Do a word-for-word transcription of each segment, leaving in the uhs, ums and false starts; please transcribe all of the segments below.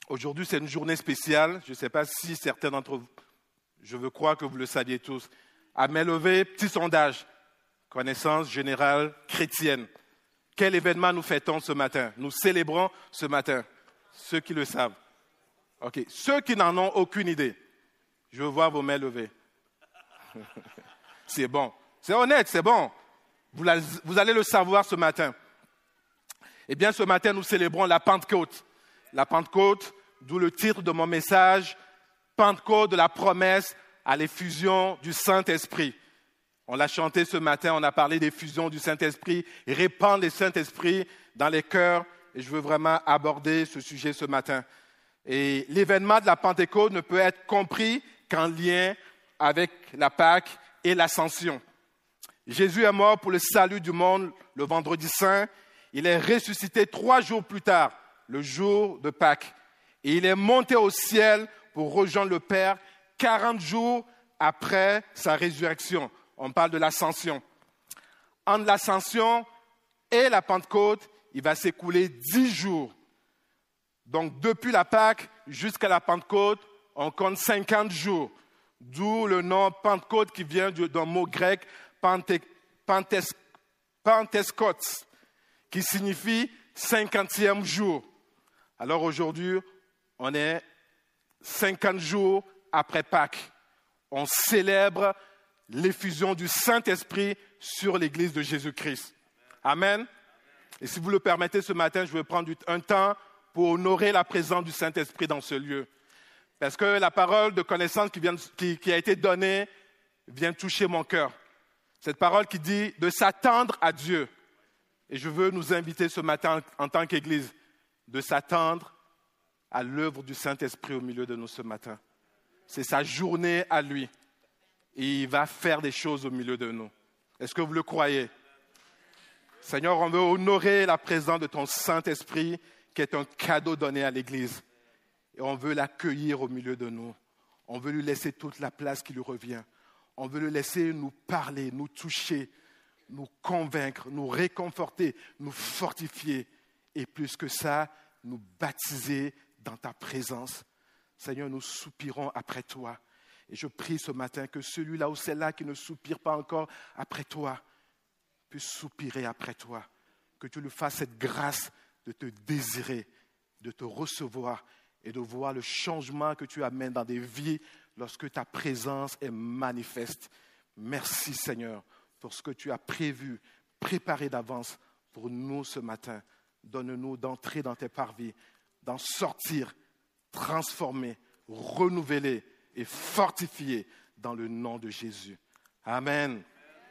Aujourd'hui, c'est une journée spéciale. Je ne sais pas si certains d'entre vous, je veux croire que vous le saviez tous. À main levée, petit sondage. Connaissance générale chrétienne. Quel événement nous fêtons ce matin? Nous célébrons ce matin. Ceux qui le savent. OK. Ceux qui n'en ont aucune idée. Je veux voir vos mains levées. C'est bon. C'est honnête, c'est bon. Vous, la, vous allez le savoir ce matin. Eh bien, ce matin, nous célébrons la Pentecôte. La Pentecôte, d'où le titre de mon message, Pentecôte de la promesse à l'effusion du Saint-Esprit. On l'a chanté ce matin, on a parlé d'effusion du Saint-Esprit, répandre le Saint-Esprit dans les cœurs. Et je veux vraiment aborder ce sujet ce matin. Et l'événement de la Pentecôte ne peut être compris qu'en lien avec la Pâque et l'Ascension. Jésus est mort pour le salut du monde le vendredi saint. Il est ressuscité trois jours plus tard, le jour de Pâques. Et il est monté au ciel pour rejoindre le Père quarante jours après sa résurrection. On parle de l'ascension. Entre l'ascension et la Pentecôte, il va s'écouler dix jours. Donc, depuis la Pâque jusqu'à la Pentecôte, on compte cinquante jours. D'où le nom Pentecôte qui vient d'un mot grec, pente, pentes, penteskos, qui signifie cinquantième jour. Alors aujourd'hui, on est cinquante jours après Pâques. On célèbre l'effusion du Saint-Esprit sur l'Église de Jésus-Christ. Amen. Et si vous le permettez, ce matin, je vais prendre un temps pour honorer la présence du Saint-Esprit dans ce lieu. Parce que la parole de connaissance qui, vient, qui, qui a été donnée vient toucher mon cœur. Cette parole qui dit de s'attendre à Dieu. Et je veux nous inviter ce matin en, en tant qu'Église de s'attendre à l'œuvre du Saint-Esprit au milieu de nous ce matin. C'est sa journée à lui. Et il va faire des choses au milieu de nous. Est-ce que vous le croyez? Seigneur, on veut honorer la présence de ton Saint-Esprit qui est un cadeau donné à l'Église. Et on veut l'accueillir au milieu de nous. On veut lui laisser toute la place qui lui revient. On veut le laisser nous parler, nous toucher, nous convaincre, nous réconforter, nous fortifier. Et plus que ça, nous baptiser dans ta présence. Seigneur, nous soupirons après toi. Et je prie ce matin que celui-là ou celle-là qui ne soupire pas encore après toi puisse soupirer après toi. Que tu lui fasses cette grâce de te désirer, de te recevoir et de voir le changement que tu amènes dans des vies lorsque ta présence est manifeste. Merci Seigneur pour ce que tu as prévu, préparé d'avance pour nous ce matin. Donne-nous d'entrer dans tes parvis, d'en sortir, transformer, renouveler et fortifier dans le nom de Jésus. Amen.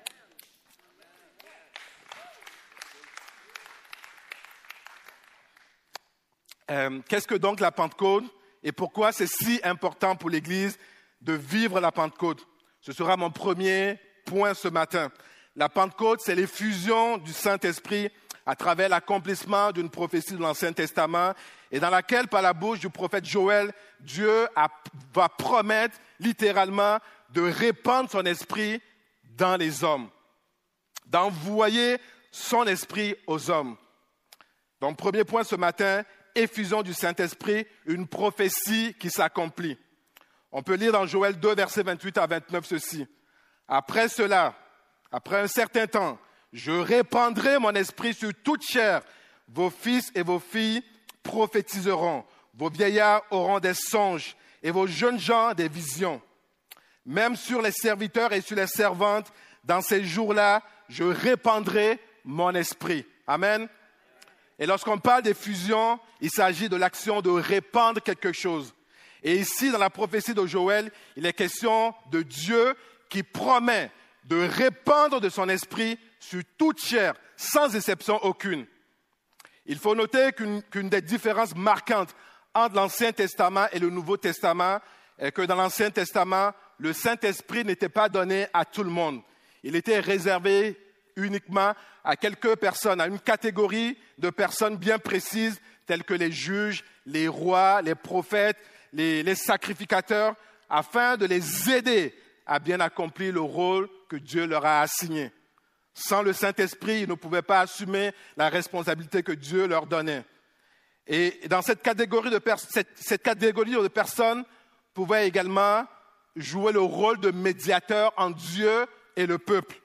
Euh, qu'est-ce que donc la Pentecôte et pourquoi c'est si important pour l'Église de vivre la Pentecôte? Ce sera mon premier point ce matin. La Pentecôte, c'est l'effusion du Saint-Esprit à travers l'accomplissement d'une prophétie de l'Ancien Testament et dans laquelle, par la bouche du prophète Joël, Dieu a, va promettre littéralement de répandre son esprit dans les hommes, d'envoyer son esprit aux hommes. Donc, premier point ce matin, effusion du Saint-Esprit, une prophétie qui s'accomplit. On peut lire dans Joël deux, versets vingt-huit à vingt-neuf ceci. Après cela, après un certain temps, je répandrai mon esprit sur toute chair. Vos fils et vos filles prophétiseront. Vos vieillards auront des songes et vos jeunes gens des visions. Même sur les serviteurs et sur les servantes, dans ces jours-là, je répandrai mon esprit. Amen. Et lorsqu'on parle d'effusion, il s'agit de l'action de répandre quelque chose. Et ici, dans la prophétie de Joël, il est question de Dieu qui promet de répandre de son esprit sur toute chair, sans exception aucune. Il faut noter qu'une, qu'une des différences marquantes entre l'Ancien Testament et le Nouveau Testament est que dans l'Ancien Testament, le Saint-Esprit n'était pas donné à tout le monde. Il était réservé uniquement à quelques personnes, à une catégorie de personnes bien précises, telles que les juges, les rois, les prophètes, les, les sacrificateurs, afin de les aider à bien accomplir le rôle que Dieu leur a assigné. Sans le Saint-Esprit, ils ne pouvaient pas assumer la responsabilité que Dieu leur donnait. Et dans cette catégorie de, pers- cette, cette catégorie de personnes pouvait également jouer le rôle de médiateur entre Dieu et le peuple.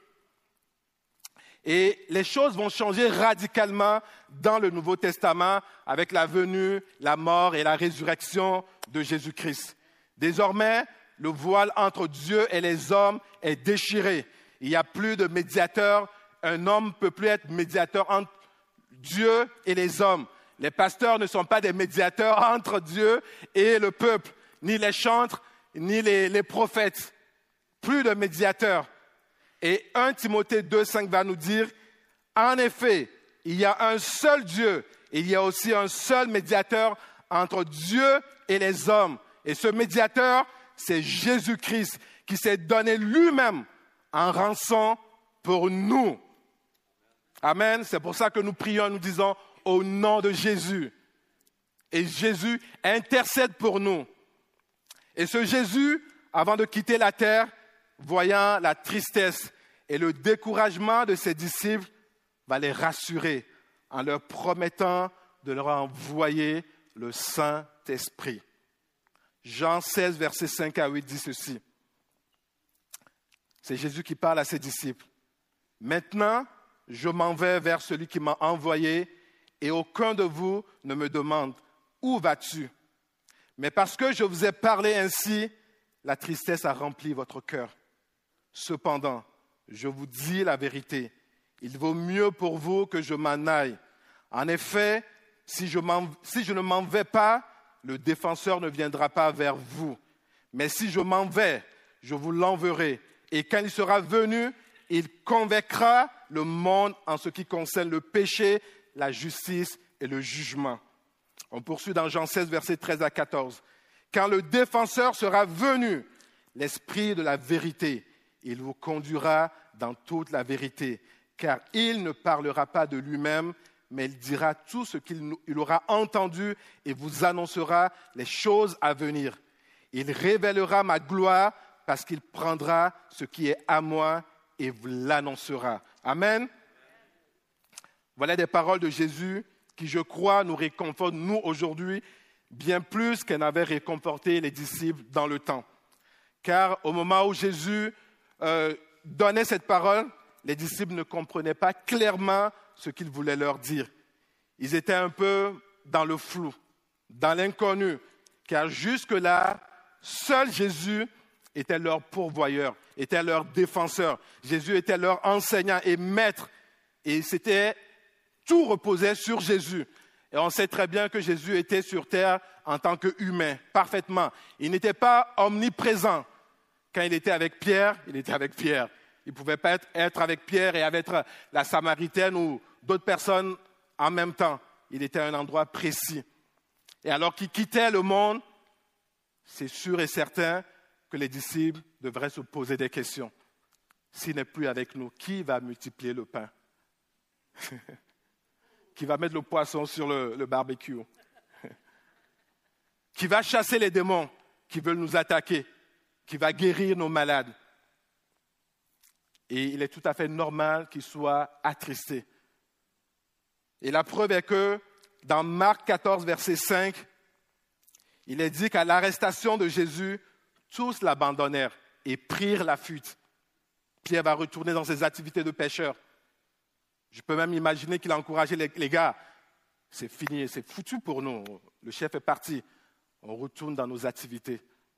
Et les choses vont changer radicalement dans le Nouveau Testament avec la venue, la mort et la résurrection de Jésus-Christ. Désormais, le voile entre Dieu et les hommes est déchiré. Il n'y a plus de médiateur. Un homme ne peut plus être médiateur entre Dieu et les hommes. Les pasteurs ne sont pas des médiateurs entre Dieu et le peuple, ni les chantres, ni les, les prophètes. Plus de médiateurs. Et premier Timothée deux, cinq va nous dire, en effet, il y a un seul Dieu, et il y a aussi un seul médiateur entre Dieu et les hommes. Et ce médiateur, c'est Jésus-Christ, qui s'est donné lui-même en rançon pour nous. Amen. C'est pour ça que nous prions, nous disons, au nom de Jésus. Et Jésus intercède pour nous. Et ce Jésus, avant de quitter la terre, voyant la tristesse et le découragement de ses disciples, va les rassurer en leur promettant de leur envoyer le Saint-Esprit. Jean seize, versets cinq à huit dit ceci. C'est Jésus qui parle à ses disciples. Maintenant, je m'en vais vers celui qui m'a envoyé et aucun de vous ne me demande « Où vas-tu » Mais parce que je vous ai parlé ainsi, la tristesse a rempli votre cœur. Cependant, je vous dis la vérité, il vaut mieux pour vous que je m'en aille. En effet, si je, m'en, si je ne m'en vais pas, le défenseur ne viendra pas vers vous. Mais si je m'en vais, je vous l'enverrai. Et quand il sera venu, il convaincra le monde en ce qui concerne le péché, la justice et le jugement. On poursuit dans Jean seize, versets treize à quatorze. Quand le défenseur sera venu, l'Esprit de la vérité, il vous conduira dans toute la vérité, car il ne parlera pas de lui-même, mais il dira tout ce qu'il il aura entendu et vous annoncera les choses à venir. Il révélera ma gloire parce qu'il prendra ce qui est à moi et vous l'annoncera. Amen. Voilà des paroles de Jésus qui, je crois, nous réconfortent, nous, aujourd'hui, bien plus qu'elles n'avaient réconforté les disciples dans le temps. Car au moment où Jésus euh, donnait cette parole, les disciples ne comprenaient pas clairement ce qu'il voulait leur dire. Ils étaient un peu dans le flou, dans l'inconnu, car jusque-là, seul Jésus était leur pourvoyeur, était leur défenseur. Jésus était leur enseignant et maître. Et c'était, tout reposait sur Jésus. Et on sait très bien que Jésus était sur terre en tant qu'humain, parfaitement. Il n'était pas omniprésent. Quand il était avec Pierre, il était avec Pierre. Il ne pouvait pas être, être avec Pierre et avec la Samaritaine ou d'autres personnes en même temps. Il était à un endroit précis. Et alors qu'il quittait le monde, c'est sûr et certain que les disciples devraient se poser des questions. S'il n'est plus avec nous, qui va multiplier le pain? Qui va mettre le poisson sur le, le barbecue? Qui va chasser les démons qui veulent nous attaquer? Qui va guérir nos malades? Et il est tout à fait normal qu'ils soient attristés. Et la preuve est que dans Marc quatorze, verset cinq, il est dit qu'à l'arrestation de Jésus, tous l'abandonnèrent et prirent la fuite. Pierre va retourner dans ses activités de pêcheur. Je peux même imaginer qu'il a encouragé les, les gars. C'est fini, c'est foutu pour nous. Le chef est parti. On retourne dans nos activités.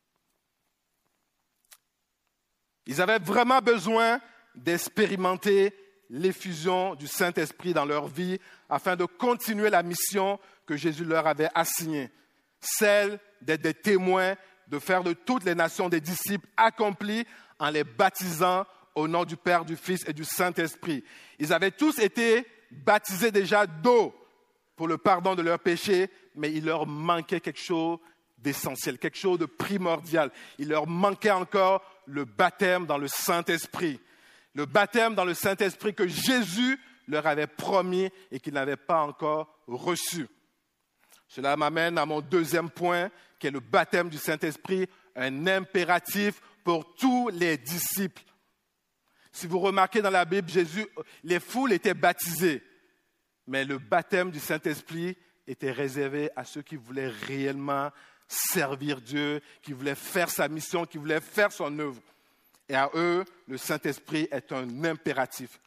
Ils avaient vraiment besoin d'expérimenter l'effusion du Saint-Esprit dans leur vie afin de continuer la mission que Jésus leur avait assignée, celle d'être des témoins, de faire de toutes les nations des disciples accomplis en les baptisant au nom du Père, du Fils et du Saint-Esprit. Ils avaient tous été baptisés déjà d'eau pour le pardon de leurs péchés, mais il leur manquait quelque chose d'essentiel, quelque chose de primordial. Il leur manquait encore le baptême dans le Saint-Esprit. Le baptême dans le Saint-Esprit que Jésus leur avait promis et qu'ils n'avaient pas encore reçu. Cela m'amène à mon deuxième point, qui est le baptême du Saint-Esprit, un impératif pour tous les disciples. Si vous remarquez dans la Bible, Jésus, les foules étaient baptisées, mais le baptême du Saint-Esprit était réservé à ceux qui voulaient réellement servir Dieu, qui voulaient faire sa mission, qui voulaient faire son œuvre. Et à eux, le Saint-Esprit est un impératif.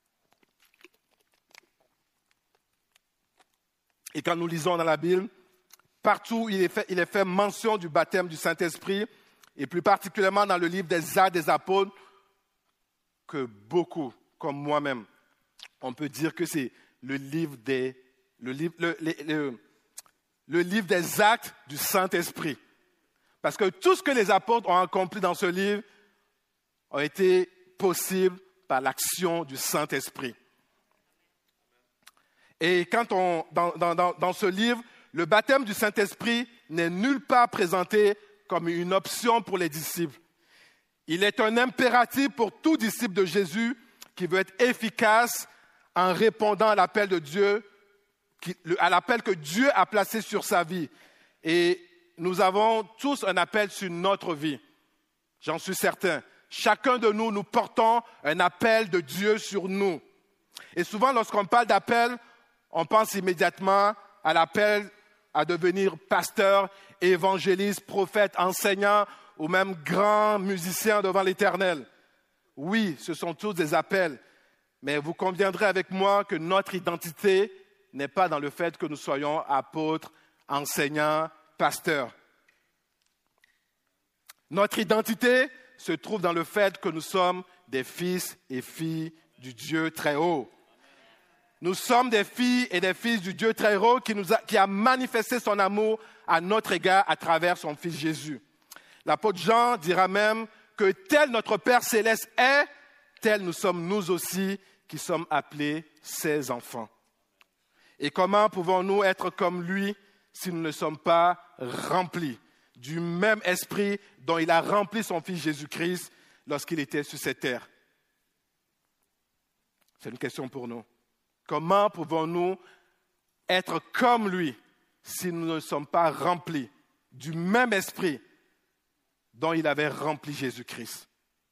Et quand nous lisons dans la Bible, partout il est fait, il est fait mention du baptême du Saint-Esprit, et plus particulièrement dans le livre des Actes des Apôtres, que beaucoup, comme moi-même, on peut dire que c'est le livre des, le livre, le, le, le, le livre des actes du Saint-Esprit. Parce que tout ce que les apôtres ont accompli dans ce livre a été possible par l'action du Saint-Esprit. Et quand on, dans, dans, dans, dans ce livre, le baptême du Saint-Esprit n'est nulle part présenté comme une option pour les disciples. Il est un impératif pour tout disciple de Jésus qui veut être efficace en répondant à l'appel de Dieu, qui, à l'appel que Dieu a placé sur sa vie. Et nous avons tous un appel sur notre vie. J'en suis certain. Chacun de nous, nous portons un appel de Dieu sur nous. Et souvent, lorsqu'on parle d'appel, on pense immédiatement à l'appel à devenir pasteur, évangéliste, prophète, enseignant ou même grand musicien devant l'Éternel. Oui, ce sont tous des appels, mais vous conviendrez avec moi que notre identité n'est pas dans le fait que nous soyons apôtres, enseignants, pasteurs. Notre identité se trouve dans le fait que nous sommes des fils et filles du Dieu très haut. Nous sommes des filles et des fils du Dieu très haut qui, nous a, qui a manifesté son amour à notre égard à travers son Fils Jésus. L'apôtre Jean dira même que tel notre Père céleste est, tel nous sommes nous aussi qui sommes appelés ses enfants. Et comment pouvons-nous être comme lui si nous ne sommes pas remplis du même esprit dont il a rempli son Fils Jésus-Christ lorsqu'il était sur cette terre? C'est une question pour nous. Comment pouvons-nous être comme lui si nous ne sommes pas remplis du même esprit dont il avait rempli Jésus-Christ?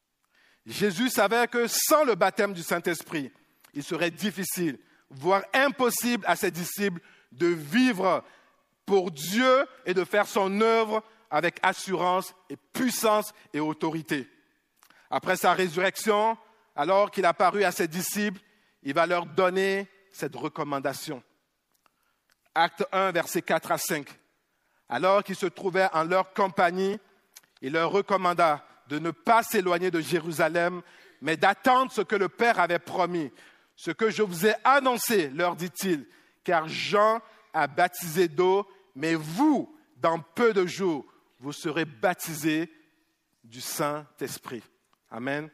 Jésus savait que sans le baptême du Saint-Esprit, il serait difficile, voire impossible à ses disciples de vivre pour Dieu et de faire son œuvre avec assurance et puissance et autorité. Après sa résurrection, alors qu'il apparut à ses disciples, il va leur donner cette recommandation. Acte un, versets quatre à cinq. Alors qu'ils se trouvaient en leur compagnie, il leur recommanda de ne pas s'éloigner de Jérusalem, mais d'attendre ce que le Père avait promis. Ce que je vous ai annoncé, leur dit-il, car Jean a baptisé d'eau, mais vous, dans peu de jours, vous serez baptisés du Saint-Esprit. Amen.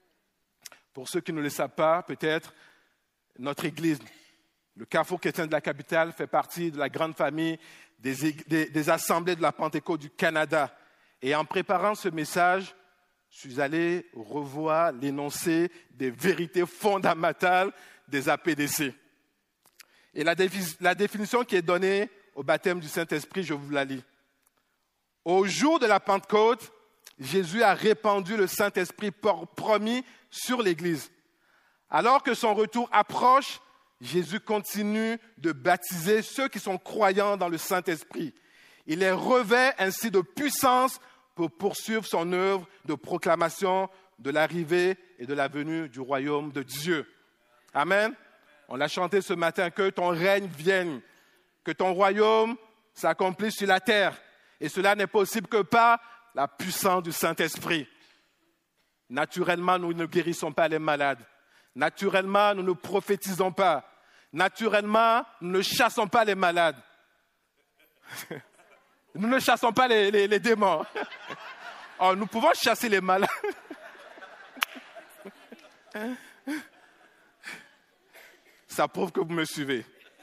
Pour ceux qui ne le savent pas, peut-être, notre Église, le Carrefour chrétien de la capitale, fait partie de la grande famille des, des, des assemblées de la Pentecôte du Canada. Et en préparant ce message, je suis allé revoir l'énoncé des vérités fondamentales des A P D C. Et la, défi- la définition qui est donnée au baptême du Saint-Esprit, je vous la lis. Au jour de la Pentecôte, Jésus a répandu le Saint-Esprit promis sur l'Église. Alors que son retour approche, Jésus continue de baptiser ceux qui sont croyants dans le Saint-Esprit. Il les revêt ainsi de puissance pour poursuivre son œuvre de proclamation de l'arrivée et de la venue du royaume de Dieu. Amen. On l'a chanté ce matin, que ton règne vienne, que ton royaume s'accomplisse sur la terre. Et cela n'est possible que par la puissance du Saint-Esprit. Naturellement, nous ne guérissons pas les malades. Naturellement, nous ne prophétisons pas. Naturellement, nous ne chassons pas les malades. Nous ne chassons pas les, les, les démons. Oh, nous pouvons chasser les malades. Ça prouve que vous me suivez.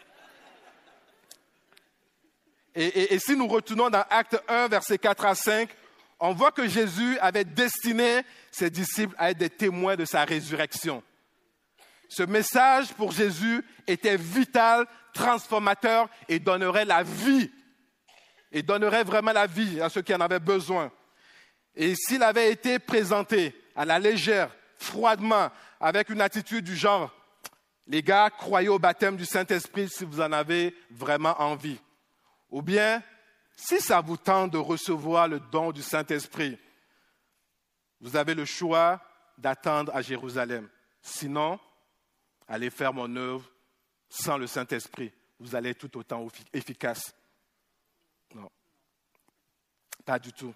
Et, et, et si nous retournons dans Acte un, versets quatre à cinq, on voit que Jésus avait destiné ses disciples à être des témoins de sa résurrection. Ce message pour Jésus était vital, transformateur et donnerait la vie. Et donnerait vraiment la vie à ceux qui en avaient besoin. Et s'il avait été présenté à la légère, froidement, avec une attitude du genre Les gars, croyez au baptême du Saint-Esprit si vous en avez vraiment envie. Ou bien, si ça vous tente de recevoir le don du Saint-Esprit, vous avez le choix d'attendre à Jérusalem. Sinon, allez faire mon œuvre sans le Saint-Esprit. Vous allez être tout autant efficace. Non, pas du tout.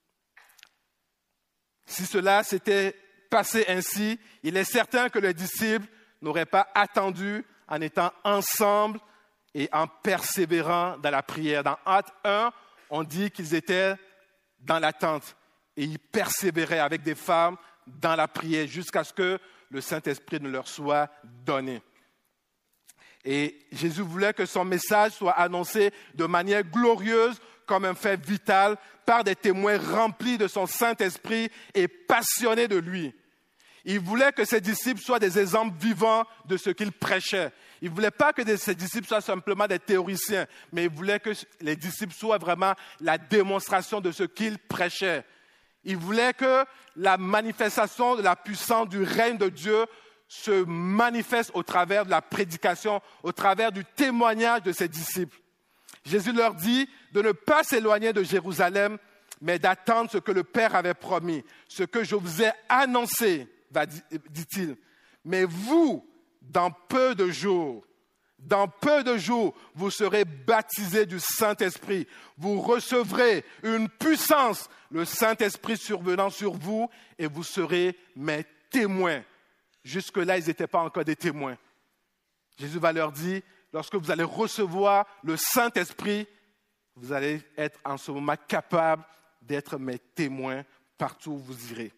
Si cela s'était passé ainsi, il est certain que les disciples n'auraient pas attendu en étant ensemble et en persévérant dans la prière. Dans Actes un, on dit qu'ils étaient dans l'attente et ils persévéraient avec des femmes dans la prière jusqu'à ce que le Saint-Esprit ne leur soit donné. Et Jésus voulait que son message soit annoncé de manière glorieuse comme un fait vital par des témoins remplis de son Saint-Esprit et passionnés de lui. Il voulait que ses disciples soient des exemples vivants de ce qu'il prêchait. Il ne voulait pas que ses disciples soient simplement des théoriciens, mais il voulait que les disciples soient vraiment la démonstration de ce qu'il prêchait. Il voulait que la manifestation de la puissance du règne de Dieu se manifeste au travers de la prédication, au travers du témoignage de ses disciples. Jésus leur dit de ne pas s'éloigner de Jérusalem, mais d'attendre ce que le Père avait promis, ce que je vous ai annoncé, dit-il. Mais vous, dans peu de jours, dans peu de jours, vous serez baptisés du Saint-Esprit. Vous recevrez une puissance, le Saint-Esprit survenant sur vous, et vous serez mes témoins. Jusque-là, ils n'étaient pas encore des témoins. Jésus va leur dire, lorsque vous allez recevoir le Saint-Esprit, vous allez être en ce moment capables d'être mes témoins partout où vous irez.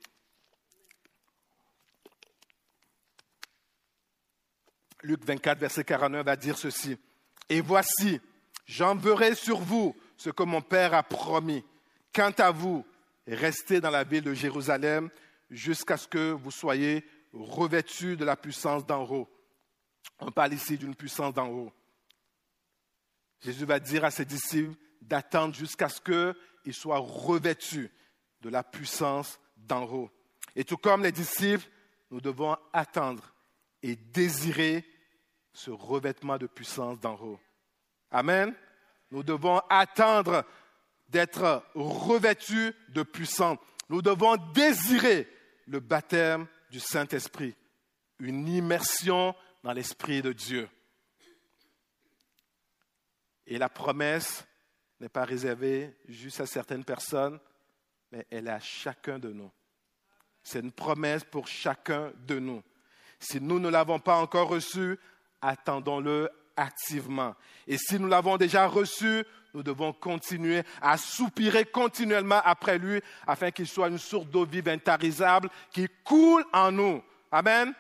Luc vingt-quatre, verset quarante-neuf va dire ceci. « Et voici, j'enverrai sur vous ce que mon Père a promis. Quant à vous, restez dans la ville de Jérusalem jusqu'à ce que vous soyez revêtus de la puissance d'en haut. » On parle ici d'une puissance d'en haut. Jésus va dire à ses disciples d'attendre jusqu'à ce qu'ils soient revêtus de la puissance d'en haut. Et tout comme les disciples, nous devons attendre et désirer ce revêtement de puissance d'en haut. Amen. Nous devons attendre d'être revêtus de puissance. Nous devons désirer le baptême du Saint-Esprit, une immersion dans l'Esprit de Dieu. Et la promesse n'est pas réservée juste à certaines personnes, mais elle est à chacun de nous. C'est une promesse pour chacun de nous. Si nous ne l'avons pas encore reçu, attendons-le activement. Et si nous l'avons déjà reçu, nous devons continuer à soupirer continuellement après lui afin qu'il soit une source d'eau vive intarissable qui coule en nous. Amen.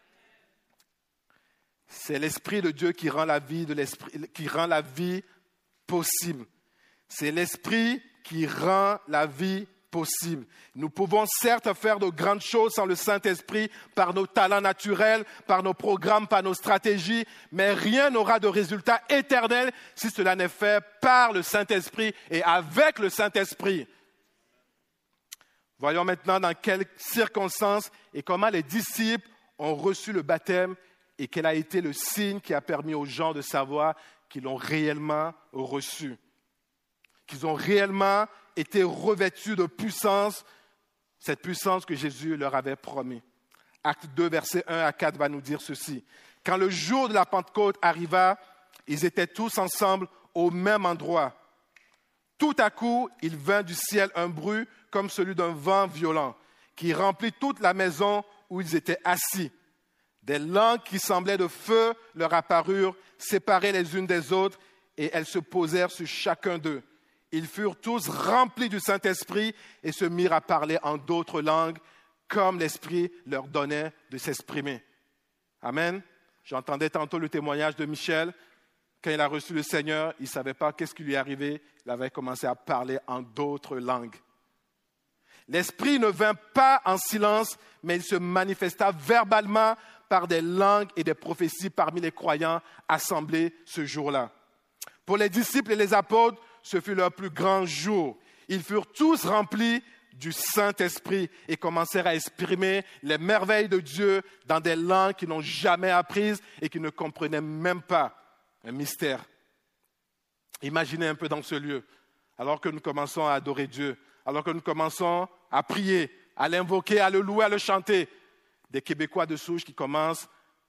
C'est l'Esprit de Dieu qui rend la vie, de l'esprit, qui rend la vie possible. C'est l'Esprit qui rend la vie possible. Nous pouvons certes faire de grandes choses sans le Saint-Esprit par nos talents naturels, par nos programmes, par nos stratégies, mais rien n'aura de résultat éternel si cela n'est fait par le Saint-Esprit et avec le Saint-Esprit. Voyons maintenant dans quelles circonstances et comment les disciples ont reçu le baptême et quel a été le signe qui a permis aux gens de savoir qu'ils l'ont réellement reçu, qu'ils ont réellement été revêtus de puissance, cette puissance que Jésus leur avait promis. Acte deux, versets un à quatre va nous dire ceci. Quand le jour de la Pentecôte arriva, ils étaient tous ensemble au même endroit. Tout à coup, il vint du ciel un bruit comme celui d'un vent violent qui remplit toute la maison où ils étaient assis. Des langues qui semblaient de feu leur apparurent, séparées les unes des autres, et elles se posèrent sur chacun d'eux. Ils furent tous remplis du Saint-Esprit et se mirent à parler en d'autres langues, comme l'Esprit leur donnait de s'exprimer. Amen. J'entendais tantôt le témoignage de Michel. Quand il a reçu le Seigneur, il ne savait pas qu'est-ce qui lui arrivait. Il avait commencé à parler en d'autres langues. L'Esprit ne vint pas en silence, mais il se manifesta verbalement par des langues et des prophéties parmi les croyants assemblés ce jour-là. Pour les disciples et les apôtres, ce fut leur plus grand jour. Ils furent tous remplis du Saint-Esprit et commencèrent à exprimer les merveilles de Dieu dans des langues qu'ils n'ont jamais apprises et qu'ils ne comprenaient même pas. Un mystère. Imaginez un peu dans ce lieu, alors que nous commençons à adorer Dieu, alors que nous commençons à prier, à l'invoquer, à le louer, à le chanter, des Québécois de souche qui commencent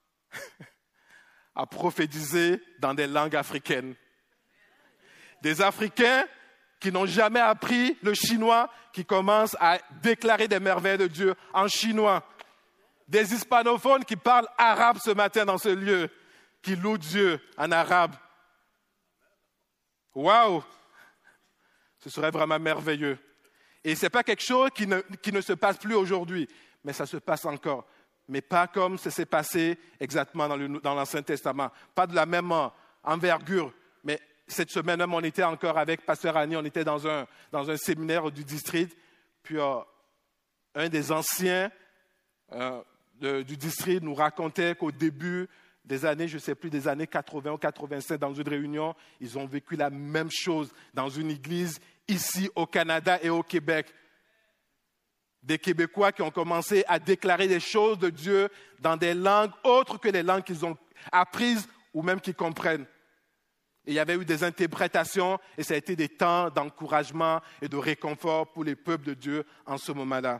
à prophétiser dans des langues africaines. Des Africains qui n'ont jamais appris le chinois, qui commencent à déclarer des merveilles de Dieu en chinois. Des hispanophones qui parlent arabe ce matin dans ce lieu, qui louent Dieu en arabe. Waouh! Ce serait vraiment merveilleux. Et ce n'est pas quelque chose qui ne, qui ne se passe plus aujourd'hui, mais ça se passe encore. Mais pas comme ça s'est passé exactement dans, le, dans l'Ancien Testament. Pas de la même envergure. Mais cette semaine même, on était encore avec Pasteur Annie, on était dans un, dans un séminaire du district. Puis euh, un des anciens euh, de, du district nous racontait qu'au début des années, je ne sais plus, des années quatre-vingts ou quatre-vingt-sept, dans une réunion, ils ont vécu la même chose dans une église ici au Canada et au Québec. Des Québécois qui ont commencé à déclarer des choses de Dieu dans des langues autres que les langues qu'ils ont apprises ou même qu'ils comprennent. Et il y avait eu des interprétations et ça a été des temps d'encouragement et de réconfort pour les peuples de Dieu en ce moment-là.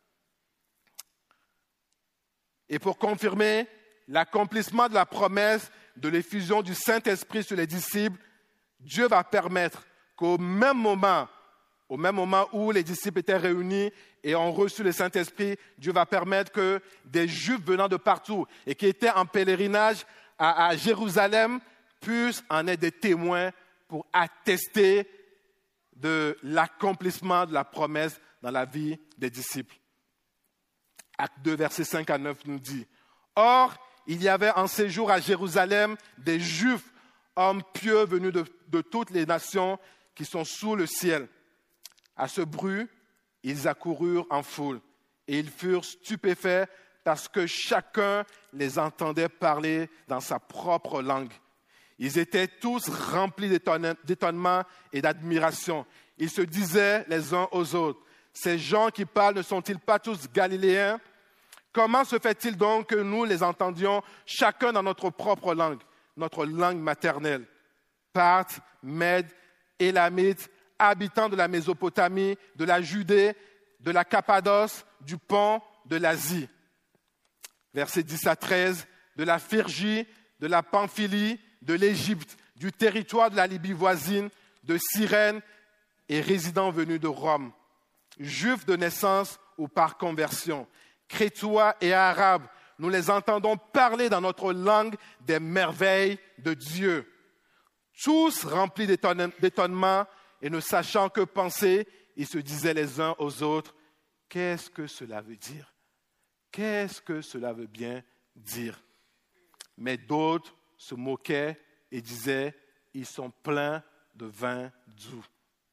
Et pour confirmer l'accomplissement de la promesse de l'effusion du Saint-Esprit sur les disciples, Dieu va permettre qu'au même moment, au même moment où les disciples étaient réunis et ont reçu le Saint-Esprit, Dieu va permettre que des Juifs venant de partout et qui étaient en pèlerinage à, à Jérusalem puissent en être des témoins pour attester de l'accomplissement de la promesse dans la vie des disciples. Acte deux, versets cinq à neuf nous dit « Or, il y avait en séjour à Jérusalem des Juifs, hommes pieux venus de, de toutes les nations qui sont sous le ciel. À ce bruit, ils accoururent en foule et ils furent stupéfaits parce que chacun les entendait parler dans sa propre langue. Ils étaient tous remplis d'étonnement et d'admiration. Ils se disaient les uns aux autres, « Ces gens qui parlent ne sont-ils pas tous galiléens ? Comment se fait-il donc que nous les entendions chacun dans notre propre langue, notre langue maternelle ? Parthes, Mèdes, Élamites, habitants de la Mésopotamie, de la Judée, de la Cappadoce, du Pont, de l'Asie. » Versets dix à treize, de la Phrygie, de la Pamphylie, de l'Égypte, du territoire de la Libye voisine, de Cyrène et résidents venus de Rome, Juifs de naissance ou par conversion, Crétois et Arabes, nous les entendons parler dans notre langue des merveilles de Dieu. Tous remplis d'étonnement et ne sachant que penser, ils se disaient les uns aux autres, « Qu'est-ce que cela veut dire? Qu'est-ce que cela veut bien dire? » Mais d'autres se moquaient et disaient, « Ils sont pleins de vin doux. »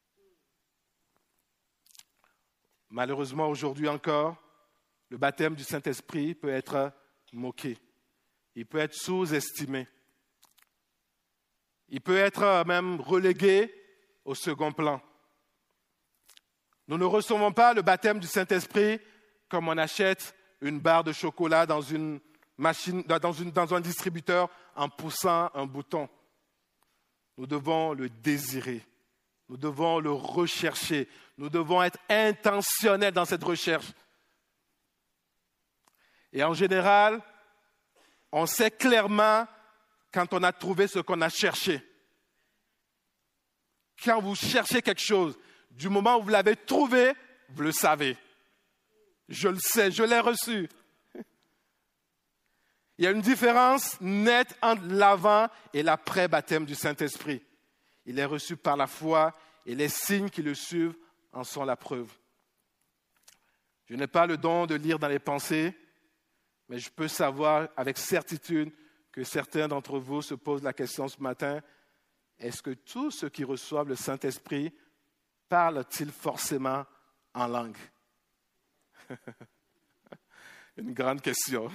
Malheureusement, aujourd'hui encore, le baptême du Saint-Esprit peut être moqué. Il peut être sous-estimé. Il peut être même relégué au second plan. Nous ne recevons pas le baptême du Saint-Esprit comme on achète une barre de chocolat dans, une machine, dans, une, dans un distributeur en poussant un bouton. Nous devons le désirer. Nous devons le rechercher. Nous devons être intentionnels dans cette recherche. Et en général, on sait clairement quand on a trouvé ce qu'on a cherché. Quand vous cherchez quelque chose, du moment où vous l'avez trouvé, vous le savez. Je le sais, je l'ai reçu. Il y a une différence nette entre l'avant et l'après-baptême du Saint-Esprit. Il est reçu par la foi et les signes qui le suivent en sont la preuve. Je n'ai pas le don de lire dans les pensées, mais je peux savoir avec certitude que certains d'entre vous se posent la question ce matin, est-ce que tous ceux qui reçoivent le Saint-Esprit parlent-ils forcément en langue? Une grande question.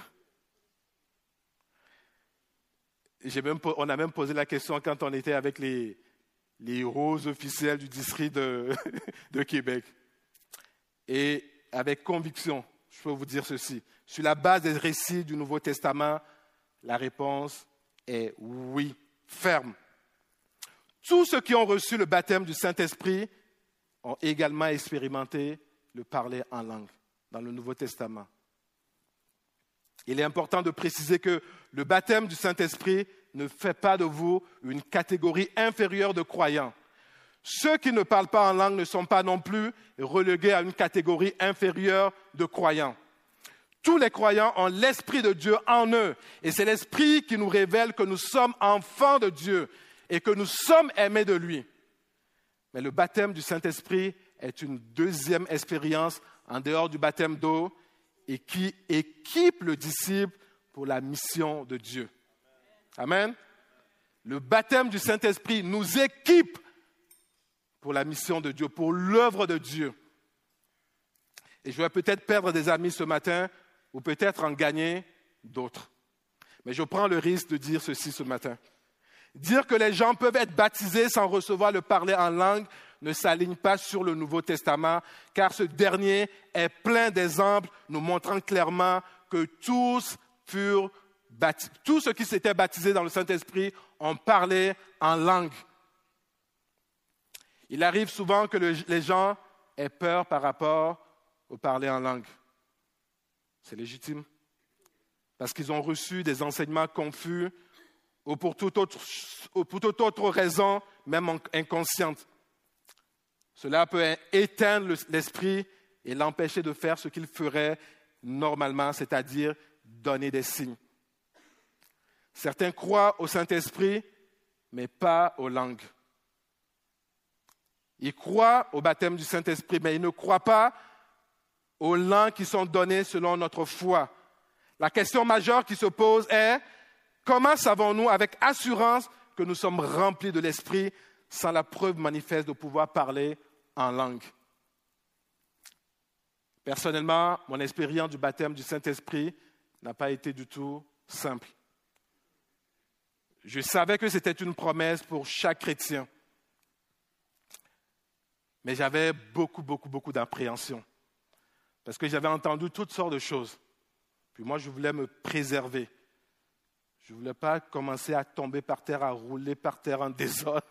J'ai même, on a même posé la question quand on était avec les, les héros officiels du district de, de Québec. Et avec conviction, je peux vous dire ceci. Sur la base des récits du Nouveau Testament, la réponse est oui, ferme. Tous ceux qui ont reçu le baptême du Saint-Esprit ont également expérimenté le parler en langue dans le Nouveau Testament. Il est important de préciser que le baptême du Saint-Esprit ne fait pas de vous une catégorie inférieure de croyants. Ceux qui ne parlent pas en langue ne sont pas non plus relégués à une catégorie inférieure de croyants. Tous les croyants ont l'Esprit de Dieu en eux. Et c'est l'Esprit qui nous révèle que nous sommes enfants de Dieu et que nous sommes aimés de lui. Mais le baptême du Saint-Esprit est une deuxième expérience en dehors du baptême d'eau et qui équipe le disciple pour la mission de Dieu. Amen. Le baptême du Saint-Esprit nous équipe pour la mission de Dieu, pour l'œuvre de Dieu. Et je vais peut-être perdre des amis ce matin ou peut-être en gagner d'autres. Mais je prends le risque de dire ceci ce matin. Dire que les gens peuvent être baptisés sans recevoir le parler en langue ne s'aligne pas sur le Nouveau Testament, car ce dernier est plein d'exemples nous montrant clairement que tous furent baptisés. Tous ceux qui s'étaient baptisés dans le Saint-Esprit ont parlé en langue. Il arrive souvent que le, les gens aient peur par rapport au parler en langue. C'est légitime. Parce qu'ils ont reçu des enseignements confus ou pour toute autre, ou pour toute autre raison, même inconsciente. Cela peut éteindre l'esprit et l'empêcher de faire ce qu'il ferait normalement, c'est-à-dire donner des signes. Certains croient au Saint-Esprit, mais pas aux langues. Ils croient au baptême du Saint-Esprit, mais ils ne croient pas aux langues qui sont données selon notre foi. La question majeure qui se pose est, comment savons-nous avec assurance que nous sommes remplis de l'Esprit sans la preuve manifeste de pouvoir parler en langue? Personnellement, mon expérience du baptême du Saint-Esprit n'a pas été du tout simple. Je savais que c'était une promesse pour chaque chrétien. Mais j'avais beaucoup, beaucoup, beaucoup d'appréhension. Parce que j'avais entendu toutes sortes de choses. Puis moi, je voulais me préserver. Je ne voulais pas commencer à tomber par terre, à rouler par terre en désordre.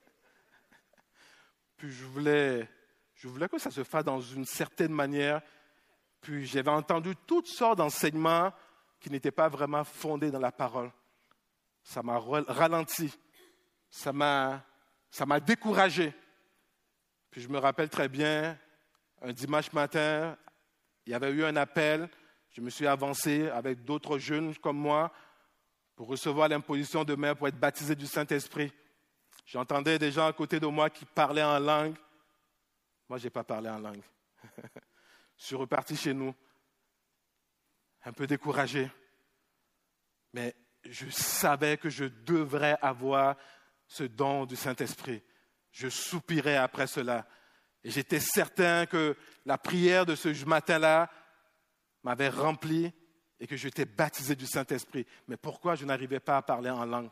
Puis je voulais, je voulais que ça se fasse dans une certaine manière. Puis j'avais entendu toutes sortes d'enseignements qui n'étaient pas vraiment fondés dans la parole. Ça m'a ralenti. Ça m'a, ça m'a découragé. Puis je me rappelle très bien, un dimanche matin, il y avait eu un appel. Je me suis avancé avec d'autres jeunes comme moi pour recevoir l'imposition de main pour être baptisé du Saint-Esprit. J'entendais des gens à côté de moi qui parlaient en langue. Moi, je n'ai pas parlé en langue. Je suis reparti chez nous, un peu découragé. Mais je savais que je devrais avoir ce don du Saint-Esprit. Je soupirais après cela. Et j'étais certain que la prière de ce matin-là m'avait rempli et que j'étais baptisé du Saint-Esprit. Mais pourquoi je n'arrivais pas à parler en langue?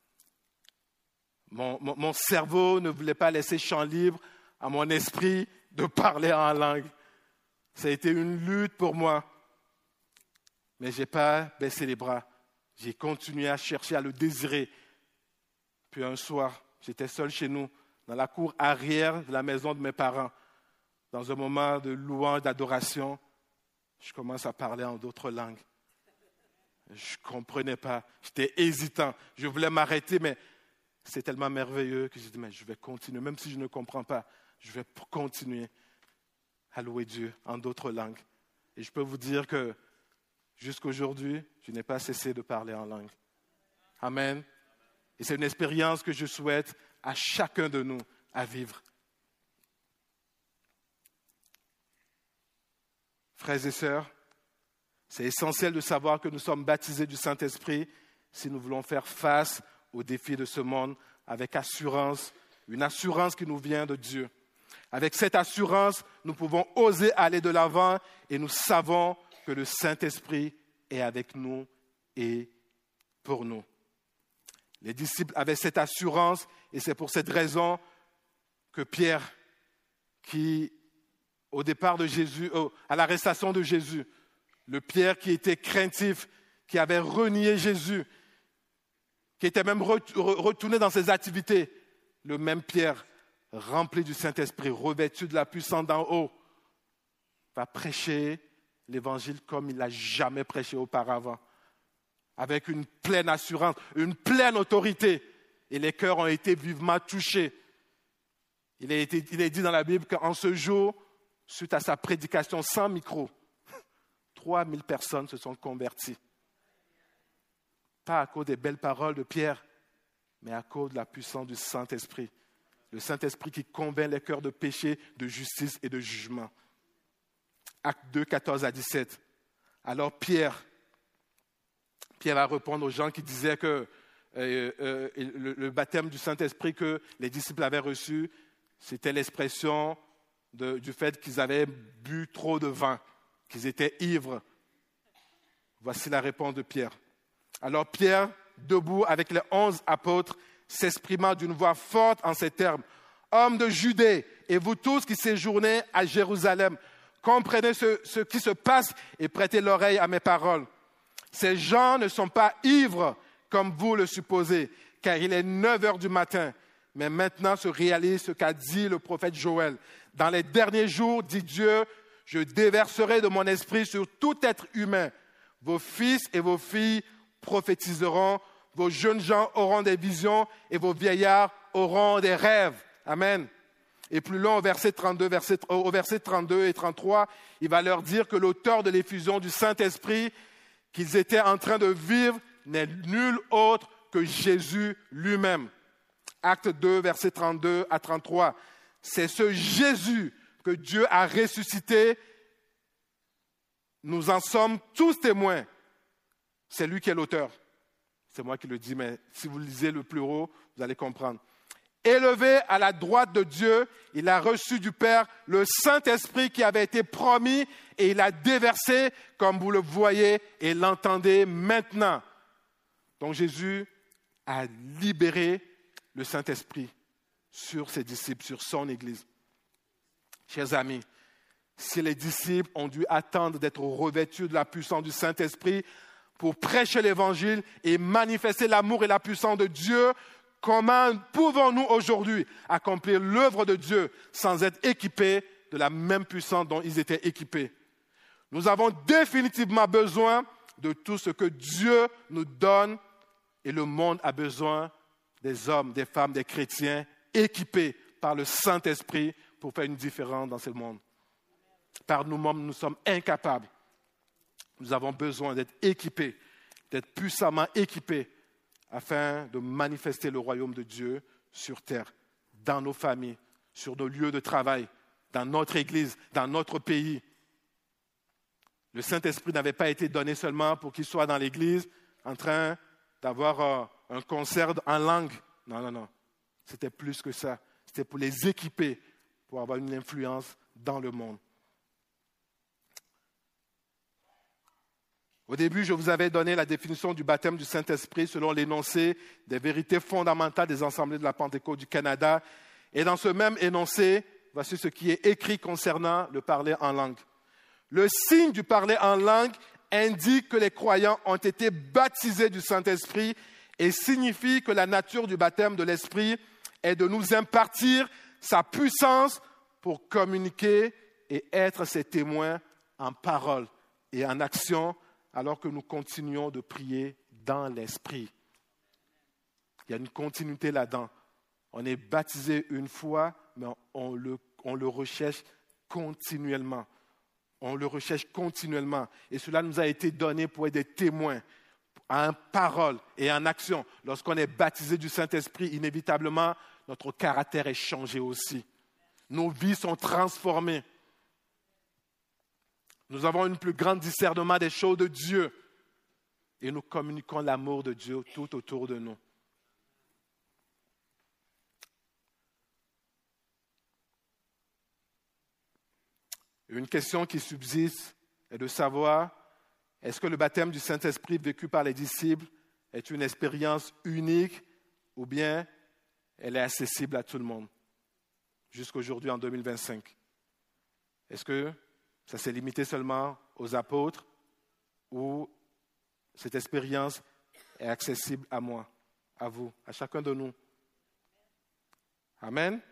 Mon, mon, mon cerveau ne voulait pas laisser champ libre à mon esprit de parler en langue. Ça a été une lutte pour moi. Mais je n'ai pas baissé les bras. J'ai continué à chercher, à le désirer. Puis un soir, j'étais seul chez nous, dans la cour arrière de la maison de mes parents. Dans un moment de louange, d'adoration, je commence à parler en d'autres langues. Je ne comprenais pas, j'étais hésitant. Je voulais m'arrêter, mais c'est tellement merveilleux que j'ai dit, mais je vais continuer. Même si je ne comprends pas, je vais continuer à louer Dieu en d'autres langues. Et je peux vous dire que jusqu'à aujourd'hui, je n'ai pas cessé de parler en langue. Amen. Et c'est une expérience que je souhaite à chacun de nous à vivre. Frères et sœurs, c'est essentiel de savoir que nous sommes baptisés du Saint-Esprit si nous voulons faire face aux défis de ce monde avec assurance, une assurance qui nous vient de Dieu. Avec cette assurance, nous pouvons oser aller de l'avant et nous savons que le Saint-Esprit est avec nous et pour nous. Les disciples avaient cette assurance et c'est pour cette raison que Pierre, qui au départ de Jésus, euh, à l'arrestation de Jésus. Le Pierre qui était craintif, qui avait renié Jésus, qui était même retourné dans ses activités. Le même Pierre, rempli du Saint-Esprit, revêtu de la puissance d'en haut, va prêcher l'Évangile comme il n'a jamais prêché auparavant, avec une pleine assurance, une pleine autorité. Et les cœurs ont été vivement touchés. Il est, été, il est dit dans la Bible qu'en ce jour, suite à sa prédication sans micro, trois mille personnes se sont converties. Pas à cause des belles paroles de Pierre, mais à cause de la puissance du Saint-Esprit. Le Saint-Esprit qui convainc les cœurs de péché, de justice et de jugement. Actes deux, quatorze à dix-sept. Alors Pierre, Pierre va répondre aux gens qui disaient que euh, euh, le, le baptême du Saint-Esprit que les disciples avaient reçu, c'était l'expression de, du fait qu'ils avaient bu trop de vin, qu'ils étaient ivres. Voici la réponse de Pierre. Alors Pierre, debout avec les onze apôtres, s'exprima d'une voix forte en ces termes. « Hommes de Judée, et vous tous qui séjournez à Jérusalem, comprenez ce, ce qui se passe et prêtez l'oreille à mes paroles. Ces gens ne sont pas ivres comme vous le supposez, car il est neuf heures du matin. Mais maintenant se réalise ce qu'a dit le prophète Joël. Dans les derniers jours, dit Dieu, je déverserai de mon esprit sur tout être humain. Vos fils et vos filles prophétiseront, vos jeunes gens auront des visions et vos vieillards auront des rêves. » Amen. Et plus loin, au verset trente-deux, verset, au verset trente-deux et trente-trois, il va leur dire que l'auteur de l'effusion du Saint-Esprit qu'ils étaient en train de vivre n'est nul autre que Jésus lui-même. Acte deux, verset trente-deux à trente-trois. C'est ce Jésus que Dieu a ressuscité. Nous en sommes tous témoins. C'est lui qui est l'auteur. C'est moi qui le dis, mais si vous lisez le plus haut, vous allez comprendre. Élevé à la droite de Dieu, il a reçu du Père le Saint-Esprit qui avait été promis et il a déversé, comme vous le voyez et l'entendez maintenant. Donc Jésus a libéré le Saint-Esprit sur ses disciples, sur son Église. Chers amis, si les disciples ont dû attendre d'être revêtus de la puissance du Saint-Esprit pour prêcher l'Évangile et manifester l'amour et la puissance de Dieu, comment pouvons-nous aujourd'hui accomplir l'œuvre de Dieu sans être équipés de la même puissance dont ils étaient équipés? Nous avons définitivement besoin de tout ce que Dieu nous donne et le monde a besoin des hommes, des femmes, des chrétiens équipés par le Saint-Esprit pour faire une différence dans ce monde. Par nous-mêmes, nous sommes incapables. Nous avons besoin d'être équipés, d'être puissamment équipés afin de manifester le royaume de Dieu sur terre, dans nos familles, sur nos lieux de travail, dans notre Église, dans notre pays. Le Saint-Esprit n'avait pas été donné seulement pour qu'il soit dans l'Église en train d'avoir un concert en langue. Non, non, non. C'était plus que ça. C'était pour les équiper, pour avoir une influence dans le monde. Au début, je vous avais donné la définition du baptême du Saint-Esprit selon l'énoncé des vérités fondamentales des Assemblées de la Pentecôte du Canada. Et dans ce même énoncé, voici ce qui est écrit concernant le parler en langue. Le signe du parler en langue indique que les croyants ont été baptisés du Saint-Esprit et signifie que la nature du baptême de l'Esprit est de nous impartir sa puissance pour communiquer et être ses témoins en parole et en action alors que nous continuons de prier dans l'Esprit. Il y a une continuité là-dedans. On est baptisé une fois, mais on le, on le recherche continuellement. On le recherche continuellement. Et cela nous a été donné pour être des témoins en parole et en action. Lorsqu'on est baptisé du Saint-Esprit, inévitablement, notre caractère est changé aussi. Nos vies sont transformées. Nous avons un plus grand discernement des choses de Dieu. Et nous communiquons l'amour de Dieu tout autour de nous. Une question qui subsiste est de savoir, est-ce que le baptême du Saint-Esprit vécu par les disciples est une expérience unique ou bien elle est accessible à tout le monde jusqu'aujourd'hui en deux mille vingt-cinq? Est-ce que ça s'est limité seulement aux apôtres ou cette expérience est accessible à moi, à vous, à chacun de nous? Amen.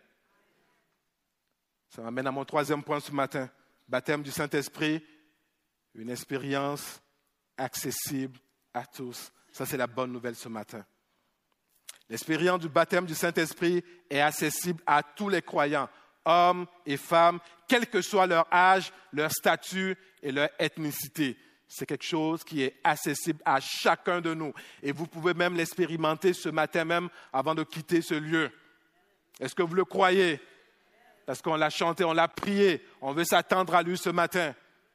Ça m'amène à mon troisième point ce matin. Baptême du Saint-Esprit, une expérience accessible à tous. Ça, c'est la bonne nouvelle ce matin. L'expérience du baptême du Saint-Esprit est accessible à tous les croyants, hommes et femmes, quel que soit leur âge, leur statut et leur ethnicité. C'est quelque chose qui est accessible à chacun de nous. Et vous pouvez même l'expérimenter ce matin même avant de quitter ce lieu. Est-ce que vous le croyez? Parce qu'on l'a chanté, on l'a prié, on veut s'attendre à lui ce matin.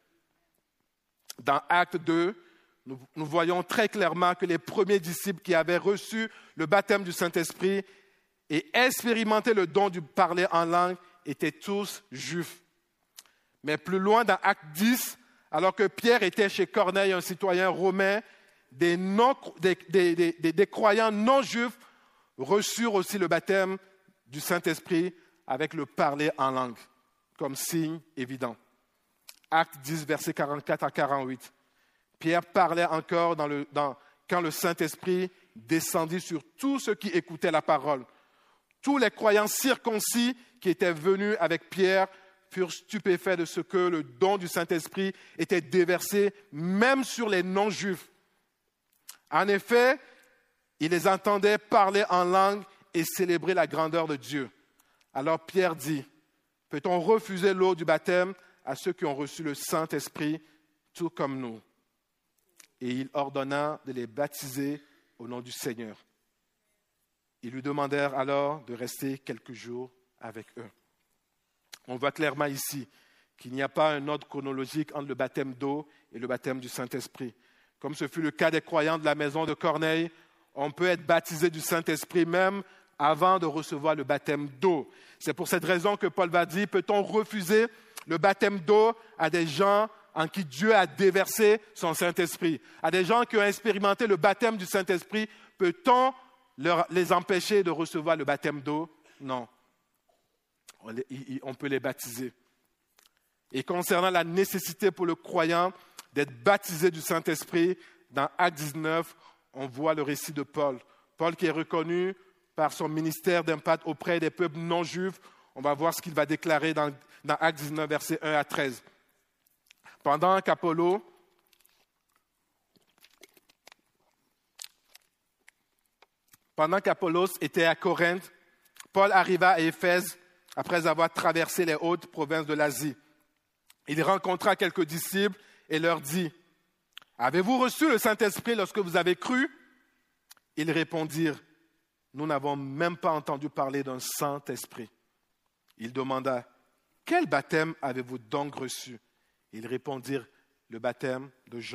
Dans Actes deux, nous, nous voyons très clairement que les premiers disciples qui avaient reçu le baptême du Saint-Esprit et expérimenté le don du parler en langue étaient tous juifs. Mais plus loin, dans Actes dix, alors que Pierre était chez Corneille, un citoyen romain, des, non, des, des, des, des croyants non juifs reçurent aussi le baptême du Saint-Esprit avec le parler en langue, comme signe évident. Actes dix, versets quarante-quatre à quarante-huit. Pierre parlait encore dans le, dans, quand le Saint-Esprit descendit sur tous ceux qui écoutaient la parole. Tous les croyants circoncis qui étaient venus avec Pierre furent stupéfaits de ce que le don du Saint-Esprit était déversé même sur les non-juifs. En effet, ils les entendaient parler en langue et célébrer la grandeur de Dieu. Alors Pierre dit, « Peut-on refuser l'eau du baptême à ceux qui ont reçu le Saint-Esprit, tout comme nous ?» Et il ordonna de les baptiser au nom du Seigneur. Ils lui demandèrent alors de rester quelques jours avec eux. On voit clairement ici qu'il n'y a pas un ordre chronologique entre le baptême d'eau et le baptême du Saint-Esprit. Comme ce fut le cas des croyants de la maison de Corneille, on peut être baptisé du Saint-Esprit même avant de recevoir le baptême d'eau. C'est pour cette raison que Paul va dire, peut-on refuser le baptême d'eau à des gens en qui Dieu a déversé son Saint-Esprit, à des gens qui ont expérimenté le baptême du Saint-Esprit, peut-on leur, les empêcher de recevoir le baptême d'eau? Non. On, les, on peut les baptiser. Et concernant la nécessité pour le croyant d'être baptisé du Saint-Esprit, dans Actes dix-neuf, on voit le récit de Paul. Paul qui est reconnu par son ministère d'impact auprès des peuples non-juifs. On va voir ce qu'il va déclarer dans, dans Actes dix-neuf, versets un à treize. Pendant qu'Apollo pendant qu'Apollos était à Corinthe, Paul arriva à Éphèse après avoir traversé les hautes provinces de l'Asie. Il rencontra quelques disciples et leur dit, « Avez-vous reçu le Saint-Esprit lorsque vous avez cru ?» Ils répondirent, « Nous n'avons même pas entendu parler d'un Saint-Esprit. » Il demanda, « Quel baptême avez-vous donc reçu ?» Ils répondirent, « Le baptême de Jean. »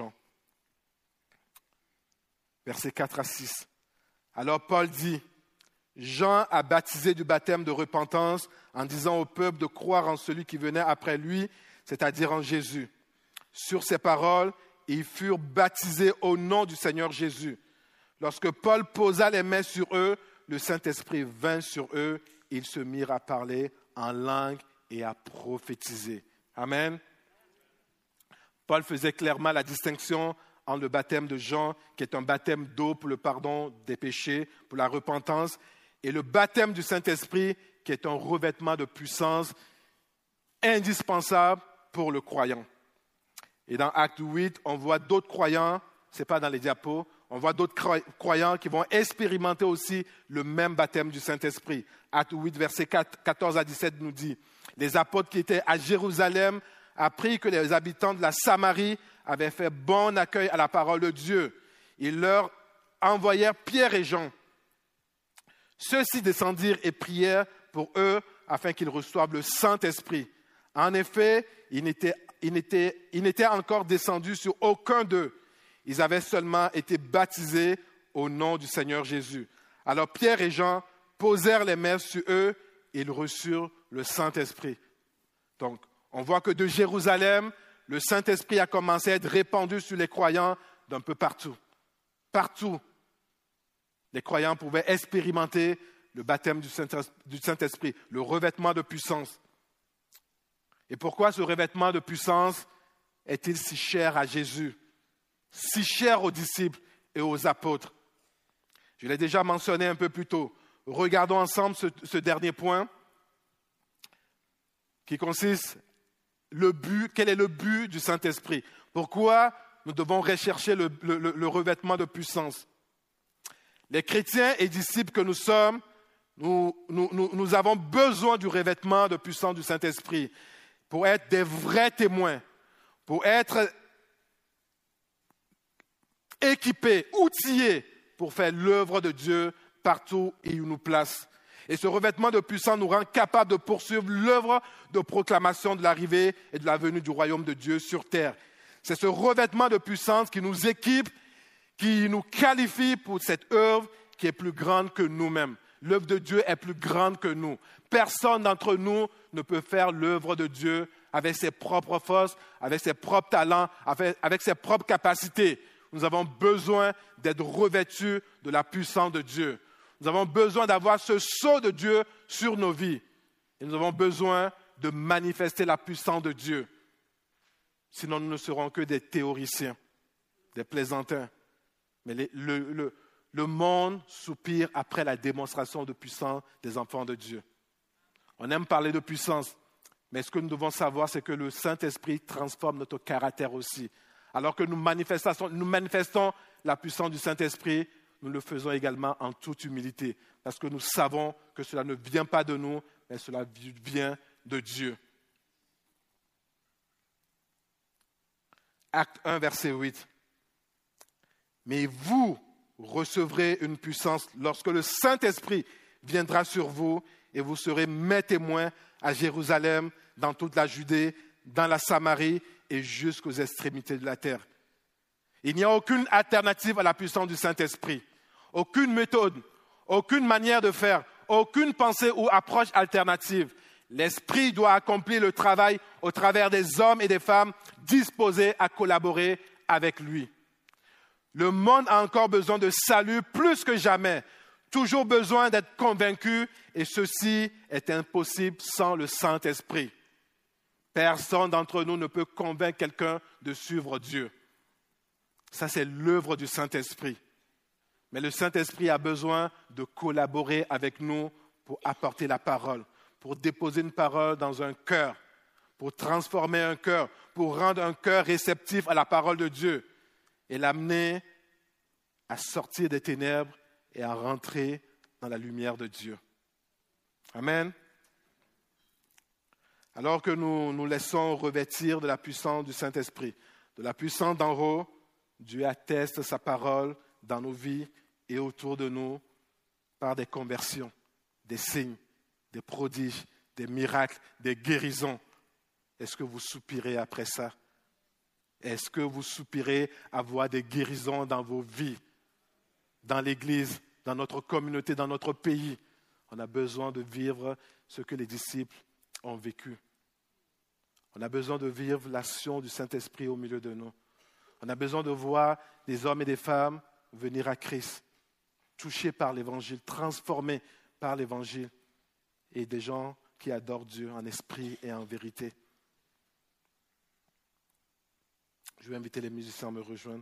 Versets quatre à six. Alors Paul dit, « Jean a baptisé du baptême de repentance en disant au peuple de croire en celui qui venait après lui, c'est-à-dire en Jésus. » Sur ces paroles, ils furent baptisés au nom du Seigneur Jésus. Lorsque Paul posa les mains sur eux, le Saint-Esprit vint sur eux, ils se mirent à parler en langue et à prophétiser. Amen. Paul faisait clairement la distinction entre le baptême de Jean, qui est un baptême d'eau pour le pardon des péchés, pour la repentance, et le baptême du Saint-Esprit, qui est un revêtement de puissance indispensable pour le croyant. Et dans Acte huit, on voit d'autres croyants, ce n'est pas dans les diapos, on voit d'autres croyants qui vont expérimenter aussi le même baptême du Saint-Esprit. Acte huit, versets quatorze à dix-sept nous dit, « Les apôtres qui étaient à Jérusalem apprirent que les habitants de la Samarie avaient fait bon accueil à la parole de Dieu. Ils leur envoyèrent Pierre et Jean. Ceux-ci descendirent et prièrent pour eux afin qu'ils reçoivent le Saint-Esprit. En effet, ils n'étaient, ils n'étaient, ils n'étaient encore descendus sur aucun d'eux. Ils avaient seulement été baptisés au nom du Seigneur Jésus. Alors Pierre et Jean posèrent les mains sur eux et ils reçurent le Saint-Esprit. » Donc, on voit que de Jérusalem, le Saint-Esprit a commencé à être répandu sur les croyants d'un peu partout. Partout, les croyants pouvaient expérimenter le baptême du Saint-Esprit, le revêtement de puissance. Et pourquoi ce revêtement de puissance est-il si cher à Jésus, si cher aux disciples et aux apôtres? Je l'ai déjà mentionné un peu plus tôt. Regardons ensemble ce, ce dernier point qui consiste le but, quel est le but du Saint-Esprit? Pourquoi nous devons rechercher le, le, le revêtement de puissance? Les chrétiens et disciples que nous sommes, nous, nous, nous, nous avons besoin du revêtement de puissance du Saint-Esprit pour être des vrais témoins, pour être équipés, outillés pour faire l'œuvre de Dieu partout où il nous place. Et ce revêtement de puissance nous rend capables de poursuivre l'œuvre de proclamation de l'arrivée et de la venue du royaume de Dieu sur terre. C'est ce revêtement de puissance qui nous équipe, qui nous qualifie pour cette œuvre qui est plus grande que nous-mêmes. L'œuvre de Dieu est plus grande que nous. Personne d'entre nous ne peut faire l'œuvre de Dieu avec ses propres forces, avec ses propres talents, avec, avec ses propres capacités. Nous avons besoin d'être revêtus de la puissance de Dieu. Nous avons besoin d'avoir ce sceau de Dieu sur nos vies. Et nous avons besoin de manifester la puissance de Dieu. Sinon, nous ne serons que des théoriciens, des plaisantins. Mais les, le, le, le monde soupire après la démonstration de puissance des enfants de Dieu. On aime parler de puissance, mais ce que nous devons savoir, c'est que le Saint-Esprit transforme notre caractère aussi. Alors que nous manifestons, nous manifestons la puissance du Saint-Esprit, nous le faisons également en toute humilité, parce que nous savons que cela ne vient pas de nous, mais cela vient de Dieu. Acte un, verset huit. Mais vous recevrez une puissance lorsque le Saint-Esprit viendra sur vous et vous serez mes témoins à Jérusalem, dans toute la Judée, dans la Samarie et jusqu'aux extrémités de la terre. Il n'y a aucune alternative à la puissance du Saint-Esprit. Aucune méthode, aucune manière de faire, aucune pensée ou approche alternative. L'Esprit doit accomplir le travail au travers des hommes et des femmes disposés à collaborer avec lui. Le monde a encore besoin de salut plus que jamais, toujours besoin d'être convaincu, et ceci est impossible sans le Saint-Esprit. Personne d'entre nous ne peut convaincre quelqu'un de suivre Dieu. Ça, c'est l'œuvre du Saint-Esprit. Mais le Saint-Esprit a besoin de collaborer avec nous pour apporter la parole, pour déposer une parole dans un cœur, pour transformer un cœur, pour rendre un cœur réceptif à la parole de Dieu et l'amener à sortir des ténèbres et à rentrer dans la lumière de Dieu. Amen. Alors que nous nous laissons revêtir de la puissance du Saint-Esprit, de la puissance d'en haut, Dieu atteste sa parole dans nos vies et autour de nous par des conversions, des signes, des prodiges, des miracles, des guérisons. Est-ce que vous soupirez après ça? Est-ce que vous soupirez à voir des guérisons dans vos vies, dans l'Église, dans notre communauté, dans notre pays? On a besoin de vivre ce que les disciples ont vécu. On a besoin de vivre l'action du Saint-Esprit au milieu de nous. On a besoin de voir des hommes et des femmes venir à Christ, touchés par l'Évangile, transformés par l'Évangile, et des gens qui adorent Dieu en esprit et en vérité. Je vais inviter les musiciens à me rejoindre.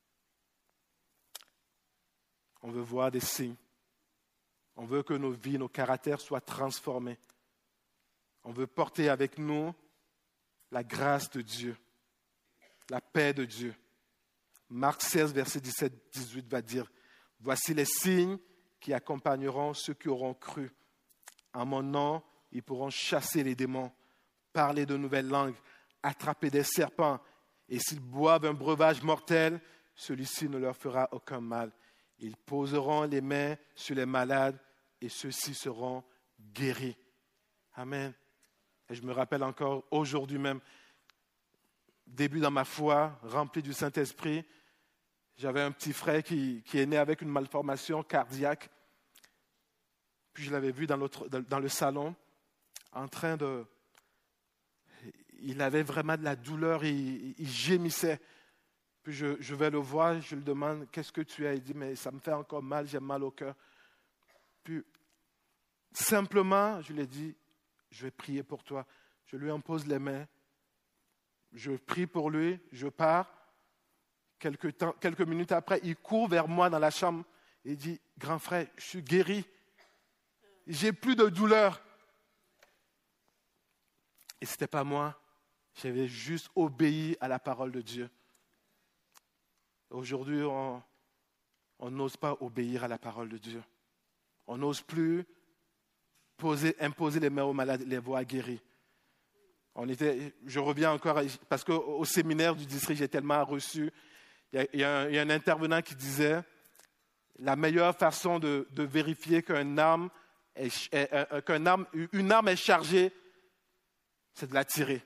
On veut voir des signes. On veut que nos vies, nos caractères soient transformés. On veut porter avec nous la grâce de Dieu, la paix de Dieu. Marc seize, verset dix-sept à dix-huit va dire « Voici les signes qui accompagneront ceux qui auront cru. En mon nom, ils pourront chasser les démons, parler de nouvelles langues, attraper des serpents, et s'ils boivent un breuvage mortel, celui-ci ne leur fera aucun mal. Ils poseront les mains sur les malades, et ceux-ci seront guéris. » Amen. Et je me rappelle encore aujourd'hui même, début dans ma foi, rempli du Saint-Esprit, j'avais un petit frère qui, qui est né avec une malformation cardiaque. Puis je l'avais vu dans, l'autre, dans le salon, en train de... Il avait vraiment de la douleur, il, il gémissait. Puis je, je vais le voir, je lui demande « Qu'est-ce que tu as ?» Il dit « Mais ça me fait encore mal, j'ai mal au cœur. » Puis simplement, je lui ai dit « Je vais prier pour toi. Je lui impose les mains. Je prie pour lui, je pars. Quelques, temps, quelques minutes après, il court vers moi dans la chambre et dit, « Grand frère, je suis guéri. J'ai plus de douleur. » Et ce n'était pas moi. J'avais juste obéi à la parole de Dieu. Aujourd'hui, on, on n'ose pas obéir à la parole de Dieu. On n'ose plus poser, imposer les mains aux malades, les voir guéris. On était, je reviens encore, parce qu'au séminaire du district, j'ai tellement reçu, il y a, il y a, un, il y a un intervenant qui disait, la meilleure façon de, de vérifier qu'un arme est, est, qu'un arme, une arme est chargée, c'est de la tirer.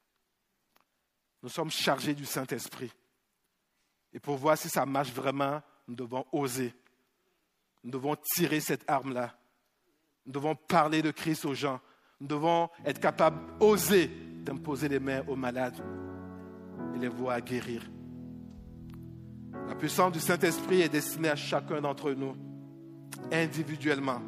Nous sommes chargés du Saint-Esprit. Et pour voir si ça marche vraiment, nous devons oser. Nous devons tirer cette arme-là. Nous devons parler de Christ aux gens. Nous devons être capables, oser, d'imposer les mains aux malades et les voir guérir. La puissance du Saint-Esprit est destinée à chacun d'entre nous, individuellement.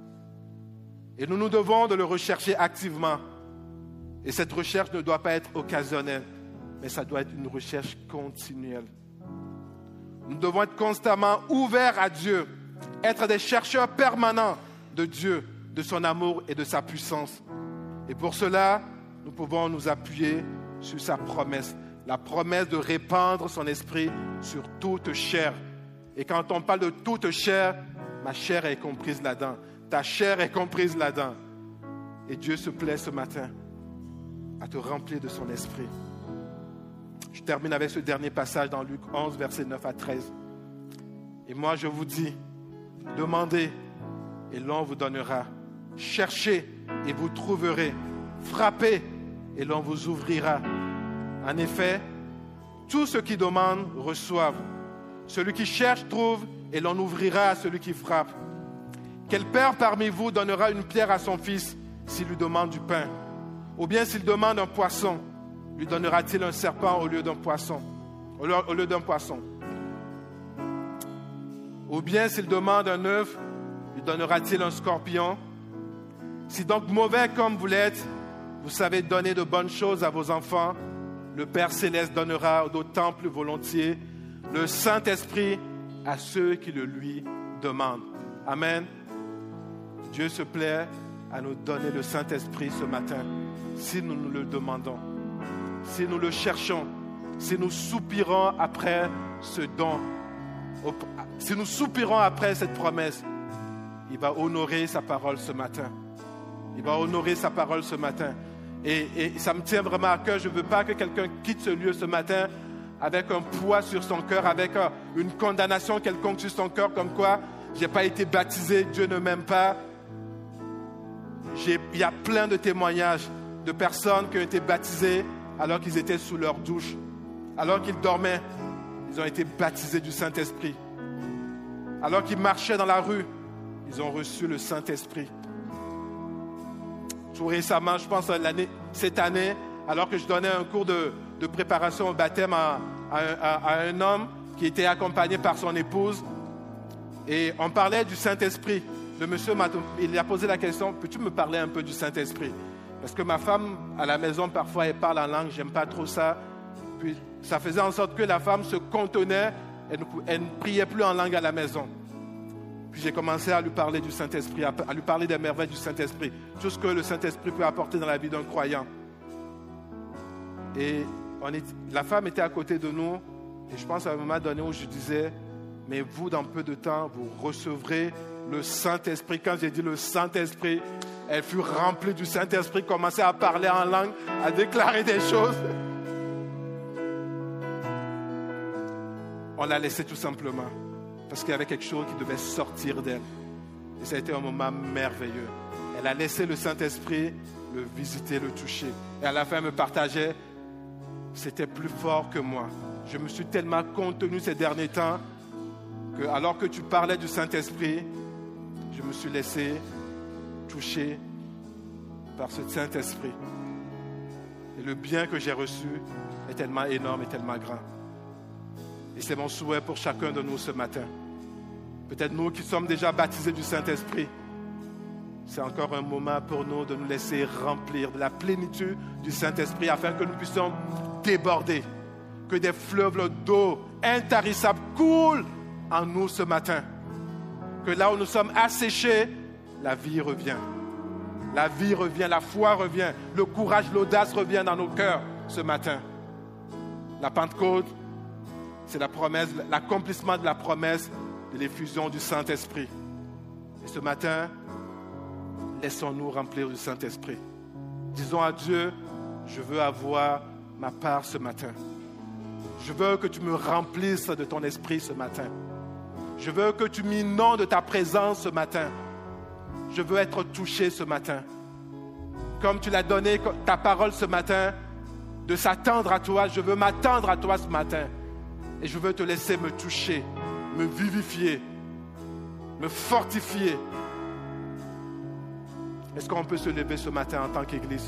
Et nous nous devons de le rechercher activement. Et cette recherche ne doit pas être occasionnelle, mais ça doit être une recherche continuelle. Nous devons être constamment ouverts à Dieu, être des chercheurs permanents de Dieu, de son amour et de sa puissance. Et pour cela, nous pouvons nous appuyer sur sa promesse, la promesse de répandre son esprit sur toute chair. Et quand on parle de toute chair, ma chair est comprise là-dedans, ta chair est comprise là-dedans. Et Dieu se plaît ce matin à te remplir de son esprit. Je termine avec ce dernier passage dans Luc onze, versets neuf à treize. Et moi, je vous dis, demandez et l'on vous donnera. Cherchez et vous trouverez. Frappez et l'on vous ouvrira. En effet, tous ceux qui demandent reçoivent. Celui qui cherche trouve et l'on ouvrira à celui qui frappe. Quel père parmi vous donnera une pierre à son fils s'il lui demande du pain? Ou bien s'il demande un poisson, lui donnera-t-il un serpent au lieu d'un poisson? Au lieu, au lieu d'un poisson. Ou bien s'il demande un œuf, lui donnera-t-il un scorpion? Si donc mauvais comme vous l'êtes, vous savez donner de bonnes choses à vos enfants, le Père Céleste donnera d'autant plus volontiers le Saint-Esprit à ceux qui le lui demandent. Amen. Dieu se plaît à nous donner le Saint-Esprit ce matin, si nous nous le demandons, si nous le cherchons, si nous soupirons après ce don, si nous soupirons après cette promesse. Il va honorer sa parole ce matin. Il va honorer sa parole ce matin. Et, et ça me tient vraiment à cœur. Je ne veux pas que quelqu'un quitte ce lieu ce matin avec un poids sur son cœur, avec une condamnation quelconque sur son cœur, comme quoi je n'ai pas été baptisé, Dieu ne m'aime pas. J'ai, il y a plein de témoignages de personnes qui ont été baptisées alors qu'ils étaient sous leur douche, alors qu'ils dormaient. Ils ont été baptisés du Saint-Esprit. Alors qu'ils marchaient dans la rue, ils ont reçu le Saint-Esprit. Tout récemment, je pense l'année, cette année, alors que je donnais un cours de, de préparation au baptême à, à, à, à un homme qui était accompagné par son épouse, et on parlait du Saint-Esprit. Le monsieur m'a, il a posé la question, peux-tu me parler un peu du Saint-Esprit? Parce que ma femme, à la maison, parfois, elle parle en langue, j'aime pas trop ça. Puis ça faisait en sorte que la femme se contenait, elle ne, elle ne priait plus en langue à la maison. Puis j'ai commencé à lui parler du Saint-Esprit, à, à lui parler des merveilles du Saint-Esprit, tout ce que le Saint-Esprit peut apporter dans la vie d'un croyant. Et on est, la femme était à côté de nous, et je pense à un moment donné où je disais, mais vous, dans peu de temps, vous recevrez le Saint-Esprit. Quand j'ai dit le Saint-Esprit, elle fut remplie du Saint-Esprit, commençait à parler en langue, à déclarer des choses. On l'a laissée tout simplement, parce qu'il y avait quelque chose qui devait sortir d'elle. Et ça a été un moment merveilleux. Elle a laissé le Saint-Esprit le visiter, le toucher. Et à la fin, elle me partageait, c'était plus fort que moi. Je me suis tellement contenu ces derniers temps que, alors que tu parlais du Saint-Esprit, je me suis laissé toucher par ce Saint-Esprit. Et le bien que j'ai reçu est tellement énorme et tellement grand. Et c'est mon souhait pour chacun de nous ce matin. Peut-être nous qui sommes déjà baptisés du Saint-Esprit, c'est encore un moment pour nous de nous laisser remplir de la plénitude du Saint-Esprit afin que nous puissions déborder, que des fleuves d'eau intarissables coulent en nous ce matin. Que là où nous sommes asséchés, la vie revient. La vie revient, la foi revient, le courage, l'audace revient dans nos cœurs ce matin. La Pentecôte, c'est la promesse, l'accomplissement de la promesse de l'effusion du Saint-Esprit. Et ce matin, laissons-nous remplir du Saint-Esprit. Disons à Dieu, je veux avoir ma part ce matin. Je veux que tu me remplisses de ton esprit ce matin. Je veux que tu m'inondes de ta présence ce matin. Je veux être touché ce matin. Comme tu l'as donné ta parole ce matin, de s'attendre à toi, je veux m'attendre à toi ce matin. Et je veux te laisser me toucher, me vivifier, me fortifier. Est-ce qu'on peut se lever ce matin en tant qu'Église?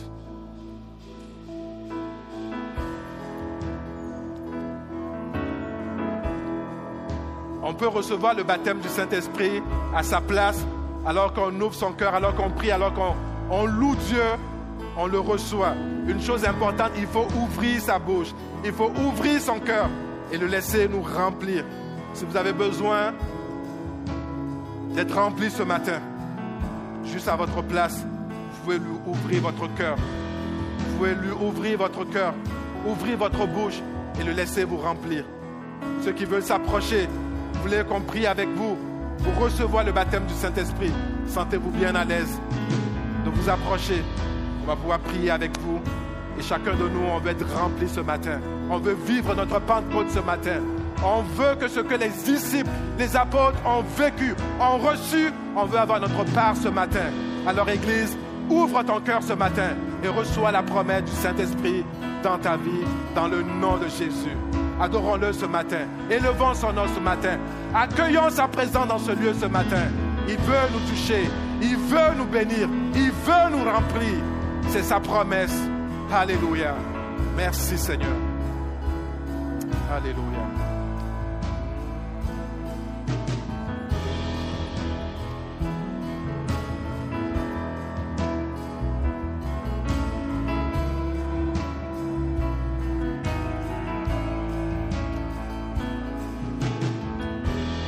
On peut recevoir le baptême du Saint-Esprit à sa place, alors qu'on ouvre son cœur, alors qu'on prie, alors qu'on on loue Dieu, on le reçoit. Une chose importante, il faut ouvrir sa bouche, il faut ouvrir son cœur et le laisser nous remplir. Si vous avez besoin d'être rempli ce matin, juste à votre place, vous pouvez lui ouvrir votre cœur. Vous pouvez lui ouvrir votre cœur, ouvrir votre bouche et le laisser vous remplir. Ceux qui veulent s'approcher, vous voulez qu'on prie avec vous pour recevoir le baptême du Saint-Esprit. Sentez-vous bien à l'aise de vous approcher. On va pouvoir prier avec vous. Et chacun de nous, on veut être rempli ce matin. On veut vivre notre Pentecôte ce matin. On veut que ce que les disciples, les apôtres ont vécu, ont reçu, on veut avoir notre part ce matin. Alors Église, ouvre ton cœur ce matin et reçois la promesse du Saint-Esprit dans ta vie, dans le nom de Jésus. Adorons-le ce matin. Élevons son nom ce matin. Accueillons sa présence dans ce lieu ce matin. Il veut nous toucher. Il veut nous bénir. Il veut nous remplir. C'est sa promesse. Alléluia. Merci Seigneur. Alléluia.